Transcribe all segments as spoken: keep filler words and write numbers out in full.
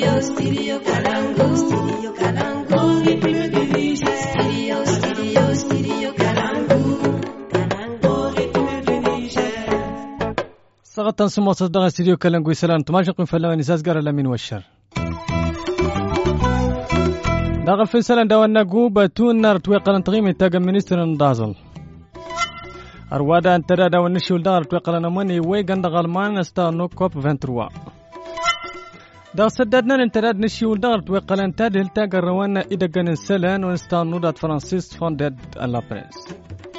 Studio, studio Kalangu. Studio Kalangu. Studio, studio, studio Kalangu. Kalangu. سقطت سمو صدق استديو كلنجوي سلام تماشق فلا نساس قال لمن والشر داخل في سلام دوانا جوبا تون نار توقع تغيم تاج منستر ندازل أروادا أن ترى دوانا شول دار توقع نمني ويجند غلمان استانو كوب فنتروا دا سددنا انتراد نشيول دار توقع انتاد هلتاج روانا إذا كان سلام ونستانو دات فرانسيس فوندد ألا بريس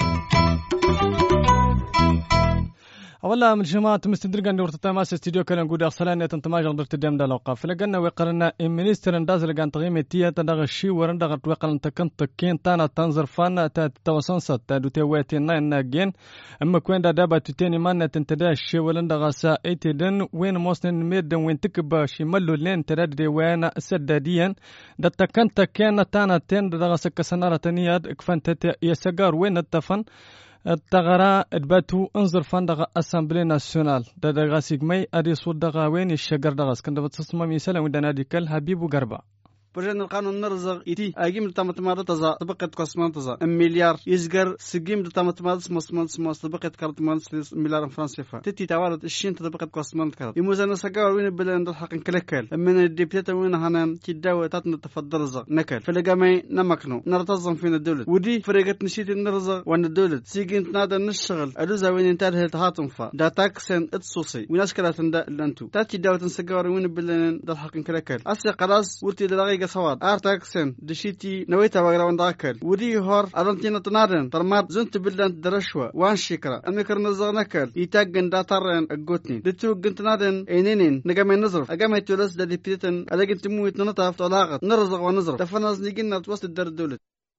والله من جماعة مستدرجان دورت تماس استديو كلام جود أصلاً يتنتماج عند ارتدام دلوقا فلقنا وقرنا المنستر انداز لقان تغيم تيا تدغ الشي ورندغ توقع تكن تكين تانا تنظر فانا تتوسن ست دوتواتي ناين ناجين أما كوين دا دابا تتاني مانا تنتدا الشي ولندغ سا ايتدن وين موسن ميدن وين تكبا شمالو لين تراد دي وين سداديا دا تكن تكين تانا تين دغ سكسنارة تنياد اكفان تتا يسجار وين التفن التغراء ادباتو انظر فندق اسامبلي ناسيونال دغا سيغمي ادي صود دغا وين الشجر دغا اسكندر بتصمم مثلا ودنا ديكل حبيب وغربا برجن القانون نرزق إتي أجيم دتامت مارد تزا طبقة قسمان تزا مليار يزجر سجيم دتامت مارد سمسمان سماس طبقة كارت مارد مليار فرنسا تتي توارد الشين طبقة قسمان كارت يموزنا سجار وين بلند الحق نكلكل من الدبتة وين هنان كداوة تاتنا تفضل رزق نكل فلقامي نمكنو نرتزم فينا الدولة ودي فرقة نشيت النرزق وان الدولة سيجين تنادى نشتغل أدوزا وين انتهى التهاتم فا داتاك سن اتصوصي وناس كلا تندا لانتو تاتي داوة سجار وين بلند الحق نكلكل أسي قراص ورتي دلغي سواد ارتاكسن دشيتي نويتا وغراون داكل ودي هور ارنتينا تنادن ترمات زنت بلان درشوا وان شكرا امكر نزغنكل يتاغن داترن اغوتني دتو گنتنادن اينينين نغامي نظر اغامي تولس ددي بيتن ادغن تمويت نطاف طلاقت نرزق ونظر تفنز نيجنا توسط الدر الدولة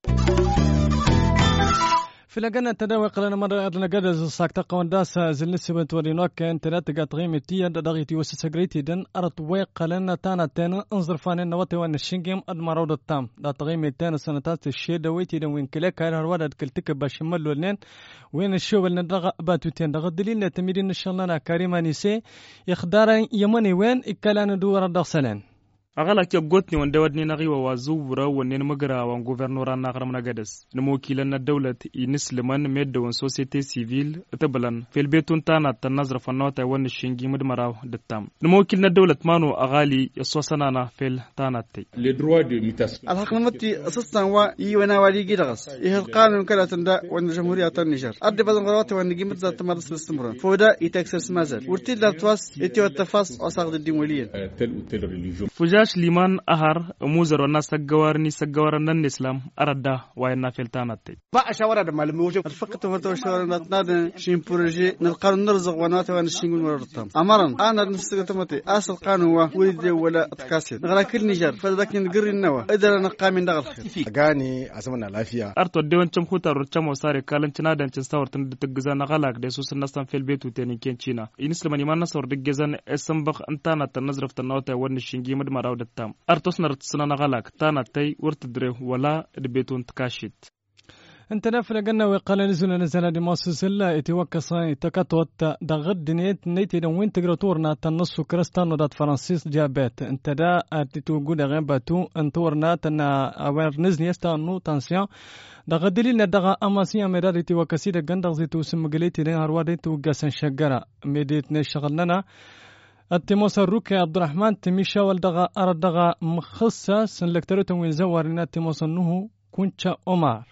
في لجنة تداول لنا مرة أدنى جدز ساكتا قونداس زلنسي بنتورينوك كان تلات قطعيم تيا دغيتي وسسجريتي دن أرت ويق لنا تانا تانا انظر فانين نواتي وان الشنجيم أدمرود التام دا تغيم تانا سنتات الشي دويتي دن وين كلاك هاي الهرواد كلتك باشمال ولين وين الشو اللي ندغ باتو تين دغ دليل تميرين الشلنا كريمة نسي يخدار يمني وين إكالان دور الدغسلان agala ke gotni wanda wadni na riwa wa zuwura wanne na magara wa gouvernoran na garam na gadas na mokilan na dawlat inisliman medda wan société civile tabalan fil betun tana tan nazra fanota wan shingi mudmara dattam na mokil na dawlat mano agali yasosana na fil tanati les droits de mutation alhaqnamati asastan wa yiwana wali gidagas ihal qanun kala tanda wan jamhuriyya tan niger adda badan qarawati wan gimat zat tamaras istimrar foda itaksas mazal urtil la twas iti watafas asaqd الدين tel ou tel religion Fujash liman ahar muzar wana sagawar ni sagawar nan islam arada wayna filtanate ba a shawara da malamai wajen alfaqatu wa tawashawara na tnadan shin proje na alqanun narzaq wa nata wa shingun wartam amaran ana nsiga mate asal qanun wa wulid wala atkasid ngara kil niger fa dakin girin nawa idara na qamin dagal gani asamana lafiya arto dewan cham khutar cham wasare kalan cina dan cin sawartan da tagza na galak da su sun san fel betu tenin kencina in islam ni man nasor da gezan esambakh antana tan nazraf tan nawta wa shingi mad maraw da tam artos nar tsana galak tana tay urtdre wala dbetun tkashit انت نافل قلنا وقال نزل نزل دي موسسلا يتوكسا تكتوت دغد نيت نيتي دون وين تغرتورنا تنص كريستيانو دات فرانسيس جابت انت دا اتيتو غود غباتو انتورنا تنا اوير نزني استانو تانسيون دغد لنا دغا اماسيا ميراريتي وكسيده غندغ زيتو سمغليتي نهار واديتو غاسن شغرا ميديت نشغلنا التموس الروكي عبد الرحمن تميشا والدغا اردغا مخصص لكترتو وين زورنا تموس انه كونشا عمر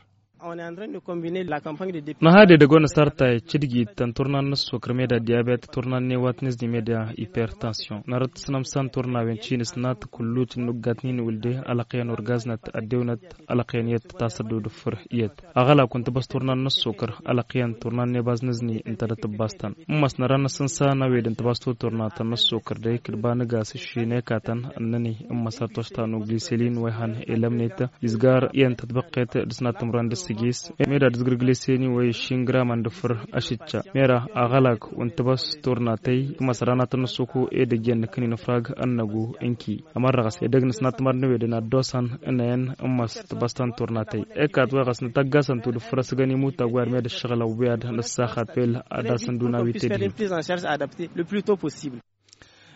na hade da gona starta chidgi tan turnan nasu kremeda diabete turnan ne watnes di media hypertension narat sanam san turna wen chinis nat kullut nugatnin wilde alaqyan orgaznat adewnat alaqyaniyat tasadu dufur yet agala kunt bas turnan nasu kr alaqyan turnan ne baznizni intadat bastan mas narana sansa na weden tabastu turna tan nasu kr de kirbana gas shine katan annani amma sartostanu gliselin wehan elamneta izgar yen tatbaqet disnat tumran جيس ميرا دزغرغليسيني وي شينغرا ماندفر اشيتشا ميرا اغلاك وانتبس تورناتي مسرانا تنسوكو ادجن كني نفراغ انغو انكي امرغس ادغنس ناتمر نويدنا دوسان انين امس تبستان تورناتي اكاد وغس نتغاسن تو دفرس غني موتا غوار ميد الشغل وبياد نساخات بيل اداسن دونا ويتي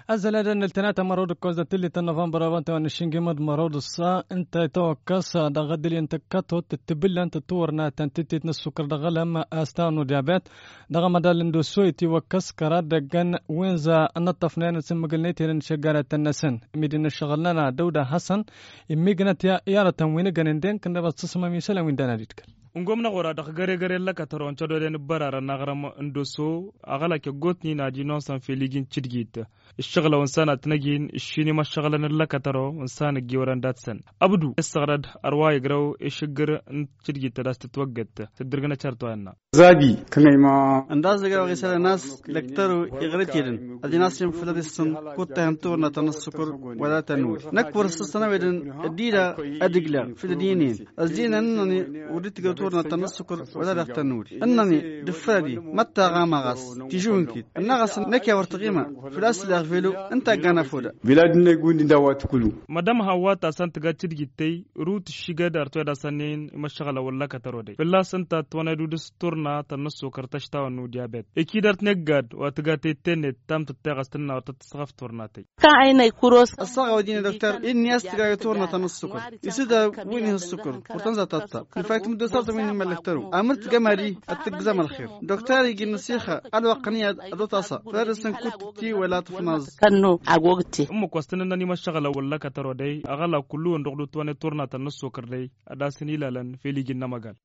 أزل الثلاثة مرود كوزة تلي تنوفمبر وانت ونشينجي مد مرود الصا انت توكس دغد اللي انت كاتو تتبل انت تورنا تنتتي نسكر دغلم استاونو ديابات دغ مدال اندوسوي تي وكس كرا دغن وينزا نطفنين سم قلنيتي نشغالة النسن ميدين شغلنا دودة حسن ميغنت يا يارا تنوين غنندين كنا بس تسمى مثلا وين دانا ديتكل ngomna gora da gare gare la ka taron chado den barara na garam ndoso agala ke gotni na dinon san feligin chidgit ishghala wansana tnagin ishini ma shaghala la ka taro wansana giwaran datsan abdu istagrad arwa yagraw ishgir chidgit das tawaggat tdirgna charto anna zagi kanai ma andaz ga gisala nas lektaru igritiden adinaas yim filadistan kutta hanturna tanassukur wala tanur nakbur sasana wedin adila adigla fi dinin azdina annani وديت تورنا تنسكر ولا دفتنوري انني دفادي متى غامغاس تيجونكي النغس نكيا ورتقيمه فلاس لاغفلو انت غانا فودا بلاد نغوندي داوات كلو مدام هوا تا سنت غاتشي جيتي روت شيغا دارتو دا سنين مشغله ولا كترودي بلا سنت تونا دودس تورنا تنسكر تشتاو نو ديابيت اكيدرت نغاد واتغاتي تنت تام تتغستنا وتتصرف تورناتي كا ايناي كوروس الصغا ودينا دكتور اني استغا تورنا تنسكر يسدا وين السكر وتنزا تاتا الفاكت مدسرت من ملكترو امرت جماري التجزم الخير دكتور يجي نصيحه الوقنيه دوتاسا فارسن كنتي ولا تفناز كانو اغوغتي ام كوستن ني مشغله ولا كترودي اغلا كلو ندغدو تونا تورنا تنسكر دي اداسني لالن فيليجي نمغال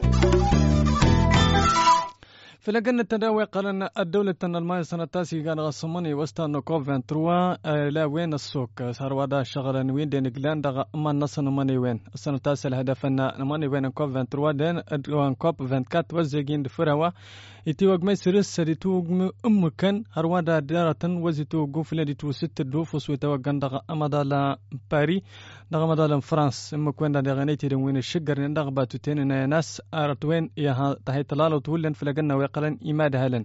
في لجنة التداوي قال أن الدولة المالية سنة تاسي كان غصمني وستان كوف تروا لا وين السوق صار ودا شغلا وين دين جلان دغ أما النص نماني وين السنة تاسي الهدف أن نماني وين كوف تروا دين أدوان كوب فانكات وزيجين دفروا يتوج ما يسرس سريتوج أم كان هروادا دارة وزيتو جوفلا ديتو ست دوفوس ويتوجن دغ أما دالا باري دغ مدال فرنسا أم كون دغ غنيتي وين الشجر دغ باتوتين ناس أرتوين يا تحت لالو تولن في لجنة قلن إماد هلن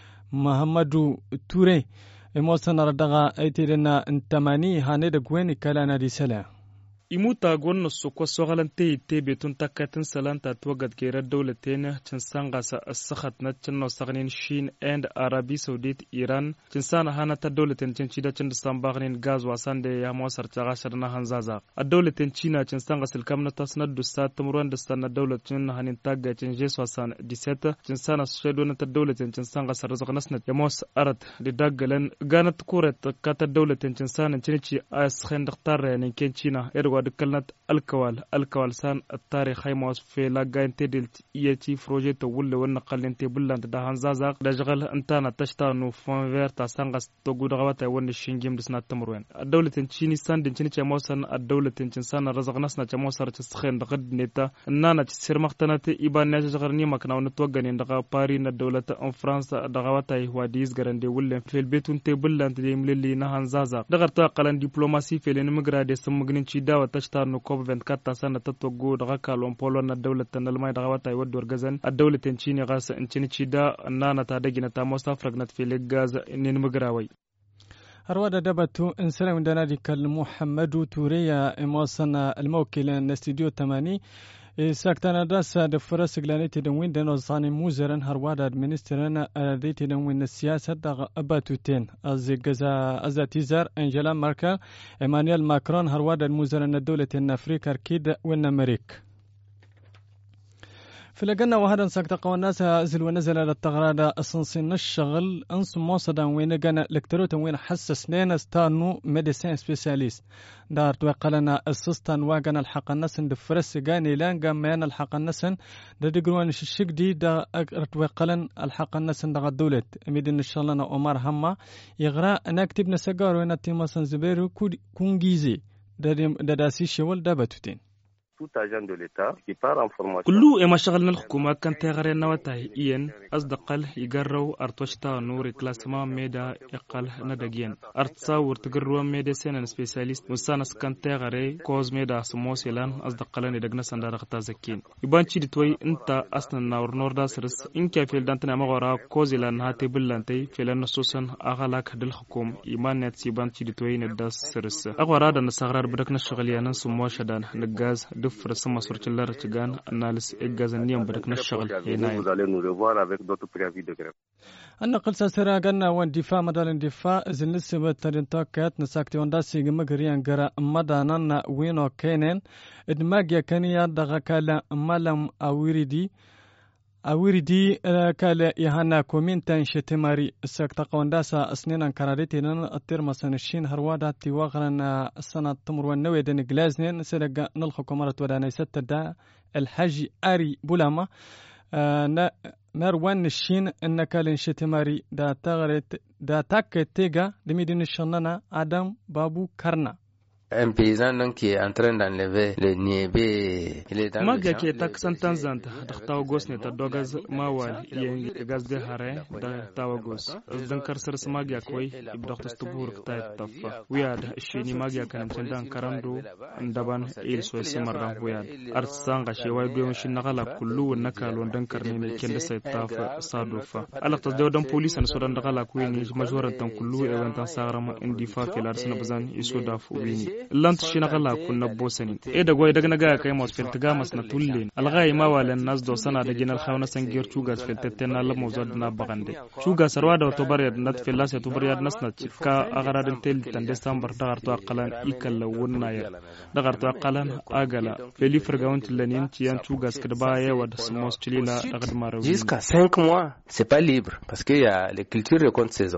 محمد توري موسى نردغا أيتيرنا انتماني هاند غوين كلانا دي سلا imuta gon sokko sogalante te betun takatin salanta twagad kera dawlateen cinsanga sa asakhat na cinno sagnin shin and arabi saudit iran cinsana hanata dawlateen cincida cinda sambagnin gaz wasande ya mosar taga sharna hanzaza ad-dawlateen cina cinsanga silkamna tasna dusta tumruan dastana dawlateen hanin tagga cinje soixante dix-sept cinsana shedona ta dawlateen cinsanga sarzaqnasna ya mos arad lidaggalan ganat kuret kata dawlateen cinsana cinci as khandaqtar yani kencina دكلنت الكوال الكوال سان التاريخ هاي موس في لاجين تدل يتي بروجيت ولا ونقل انت بلانت ده هنزازق ده شغل انتنا تشتانو فون فير تا سانغاس توغو دغوات ون الشينجيم دسنا تمروين الدوله تنشيني سان دنشني تشموسن الدوله تنشنسان رزقناسنا تشموسر تسخين دغد نيتا اننا تسير مختنات ايبان نجغرني مكناو نتوغن دغ باري الدوله ان فرنسا دغوات هو ديز غرندي ولا في البيت انت بلانت دي مللي نهانزازق دغرتا قلن دبلوماسي في لين مغرادي سمغنين تشي داو تشتانو كوب فانكات سنه تتوغو دغ كالون بولون الدوله تنلماي دغوات يودور غزن الدوله تنشيني غاس انشني تشيدا اننا تادغنا تاموسا فرغنت في لغاز انين مغراوي أرواد دبتو إنسان من دنادي محمد توريا إموسنا الموكل الاستديو ثماني ساكتنا داس دفرس غلانيتي دوين دنوزاني موزرن هرواد ادمنسترن اديتي دوين السياسة دغ أباتوتين از غزا ازاتيزار انجلا ماركل ايمانويل ماكرون هرواد الموزرن الدولة النافريك أركيد والنمريك في لجنة وهذا سكت قواناس أزل ونزل على التغرادة أصنصين الشغل أنص موصدا وين جنا لكتروت وين حسس نين استانو ميديسين سبيسياليست دار توقلنا السستان واجنا الحق الناس دفرس جاني لان جمعنا الحق الناس ددقروان الشيك دي دا توقلن الحق الناس دغ الدولة ميدين الشغلنا عمر هما يغرى نكتب نسجار وين تيماسن زبيرو كونجيزي داداسي شوال دابتوتين كلو إما شغلنا الحكومة كان تغير نواتاي إين أصدقال يقرروا أرتوشتا نور كلاسما ميدا يقال ندقين أرتصاور تقرروا ميدا سينان سبيسياليست مسانس كان تغير كوز ميدا سموسيلان أصدقالان يدقنا سندارغتا زكين يبان شي دتوي انت أصلا نور نور داسرس إن كافيل دانتنا مغورا كوزيلان هاتي بلانتي فيلان نصوصا أغلاك دل حكوم إيمان نتسيبان شي دتوي نداس سرس أغورا دان سغرار بدكنا الشغليانا سموشدان نقاز دفر سما سورة الله رتجان الناس إجازنيهم بدك نشغل هنا. أنا قلت سيرا قلنا واندفاع مدال اندفاع إذن لسه بترنتاكات نساكتي ونداسي جمجريان جرا مدانا وينو كينن إدماجيا كانيا دغكالا مالم أويردي أويردي كالا يهانا كومينتان شتماري ساكتا ونداسا أسنين كاراديتي لنا الترمى سنشين هروادا تيواغرنا السنة تمر والنوي دين جلازنين سلقا نلخو مرة ودانا ستة الحاج آري بولاما آه مروان الشين إنك لنشتماري دا تغرت دا تاك تيغا لمدين الشنانا آدم بابو كارنا. Un paysan donc qui est en train d'enlever le niébé, il est dans le champ. Maga qui est taxan tanzanta, d'achtaw gos ne tadogaz mawal, yeng gaz de hare, da tawagos. Dankar sars magia koi, ibdacht stubur ktait tafa. Wiad shini magia kan tendan karando, ndaban il so simarra wiad. Art sanga shi way biyo shin nagala kullu nakal won dankar ne kende say taf sadufa. Ala tasdaw dan police an sodan nagala koi ni majwaran tan kullu e wantan sagrama indi fa kelar sina bazan isodaf ubini. لانت شنغلا كنا بوسنين إيه دقوي دقنا جا كيموس في التجامس نتولين الغاي ما ولا الناس دو سنة دجنا الخونة سنجير شوجاس في التتنا لما وزادنا بغندي شوجاس روادة وتبريد نت في اللاس تبريد ناس نت كا أغراد التل تندستان برتغر توقلان إيكال ونايا دغر توقلان أغلا في اللي فرقون تلانين تيان شوجاس كدبايا ود سموس تليلا دغد ماروين. Jusqu'à cinq mois, c'est pas libre parce qu'il y a les cultures de compte saison.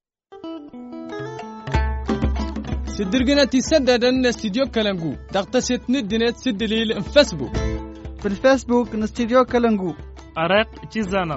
سدرجنا تسدد أن استديو كلامجو تغتسل ندنت سدليل فيسبوك في الفيسبوك نستديو كلامجو أرق تيزانا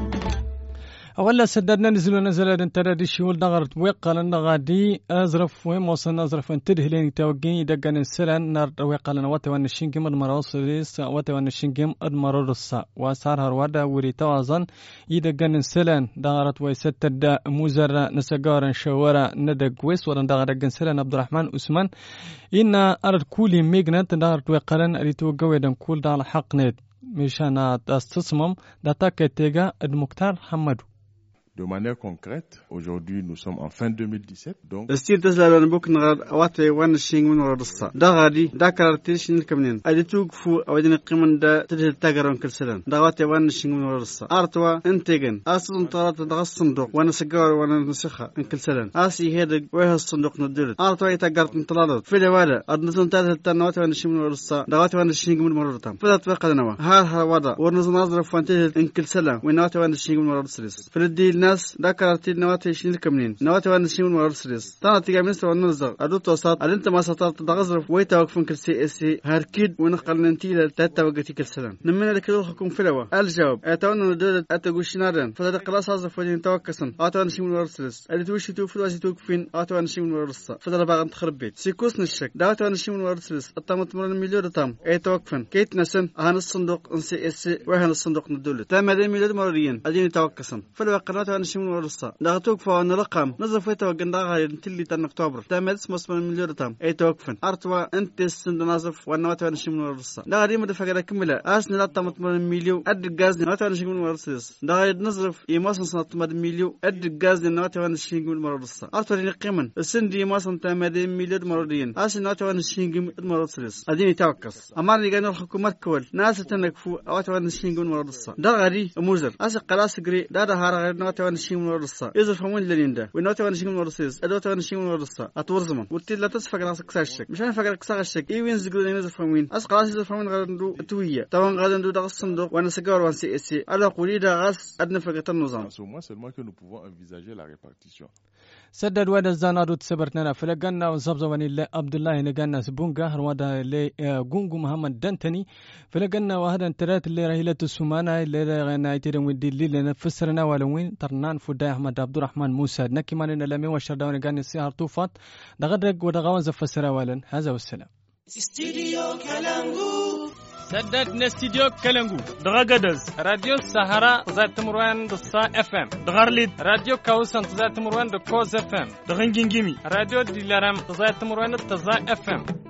أولا سددنا نزلوا نزل انتردي شول نغرت ويقال نغادي أزرف وين وصلنا أزرف انتده لين توجين دقن السلان نار ويقال نواتي وان الشنجم المراصليس واتي وان الشنجم المرورسا وصار هروادا وري توازن يدقن السلان دغرت ويستد موزر نسجار شوارع ندق ويس ورن دغرت السلان عبد الرحمن عثمان إن أرد كولي ميجنت دغرت ويقالن أريتو جويدن كول دال حقنت مشان تستصمم داتاك تيجا المختار حمدو. De manière concrète, aujourd'hui nous sommes en fin deux mille dix-sept. Donc, استير تزلا نبوك نغاد واتي وان الشينغ من ورصا دا غادي دا كارتيش نكمنين ادي توقفوا او دين قيمن دا تدل تاغرون كل سلام دا واتي وان الشينغ من ورصا ارتوا انتجن اصلا طرات دا الصندوق وانا سجار وانا نسخه ان كل سلام اسي هذا ويه الصندوق ندير ارتوا يتاغرت نطلالات في الوادا ادنزون تاع التنوات وان الشينغ من ورصا دا واتي وان الشينغ من ورطام فدات وقدنا ها ها ودا ورنز نظر فانتي ان كل سلام ويناتي وان الشينغ من ورصا في الناس دا كارتي نواتي شنو كمنين نواتي وان الشينغ من ورصا تانا تيجا منستر ونرزق ادو توسات انت ما سطرت دغزرف ويتا وقفن كل سي اس سي هاركيد ونقل ننتي تاتا وقتي كل سلام نمنا لك الحكم فلوا الجواب اتونا دول اتغوشنارن فدا قلاص ازرف ودين توكسن اتونا الشينغ من ورصا ادي توشي تو فلوسي توقفين اتونا الشينغ من ورصا فدا باغ تخرب بيت سيكوس نشك داتونا الشينغ من ورصا الطمط من مليون تام اي توقفن كيت نسن هان الصندوق ان سي اس سي وهان الصندوق ندول تام مليون مريين ادين توكسن فلوا قناتنا الشينغ من ورصا دغتوك فان رقم نظف ويتا وقنداغا تلي تن اكتوبر تام اسمه مليون تام اي توقفن ارتوا انت سند نظف ونوات وان شي من ورصا دا غادي مد فقره كمله اسن لا تمت مليون اد غاز نوات وان شي من ورصا دا غادي نظف يماسن سنت مد مليون اد غاز نوات وان شي من ورصا ارتوا لي قيمن السند يماسن تام مليون مرودين اسن نوات وان شي من ورصا اديني توكس امر لي الحكومه كول ناس تنكفو اوات وان شي من ورصا دا غادي موزر اس قلاص غري دا دا هار نوات وان شي من ورصا اذا فهمون ليندا ونوات وان شي من ورصا ادوات وان شي من ورصا اتورزمن قلت لا تسفق راسك كساشك مشان فقر كساشك اي وين زغلو نيز فهمين اس قلاص فهمين غادو تويه طبعا غادو دغ الصندوق وانا سكور وان سي اس سي على قولي دا غاس ادنا فقط النظام moi seulement que nous pouvons envisager la répartition. سدد ودا زانادو تسبرتنا فلقنا وزبزوني ل عبد الله نغنا سبونغا هروادا ل غونغو محمد دنتني فلقنا وهذا انترات اللي رهيله السمانه اللي غنا يترم ودي اللي نفسرنا ولوين ترنان فدا احمد عبد الرحمن موسى نكمان لمي وشرداوني غاني سيار طوفات دغدق ودغاون زفسرا ولن هذا والسلام استديو كلامغو سدد نستديو كلامغو دغدز راديو السهرة زات مروان دصا اف ام دغرليد راديو كاوسن زات مروان دكوز اف ام دغنجينجيمي راديو ديلارم زات مروان دصا اف ام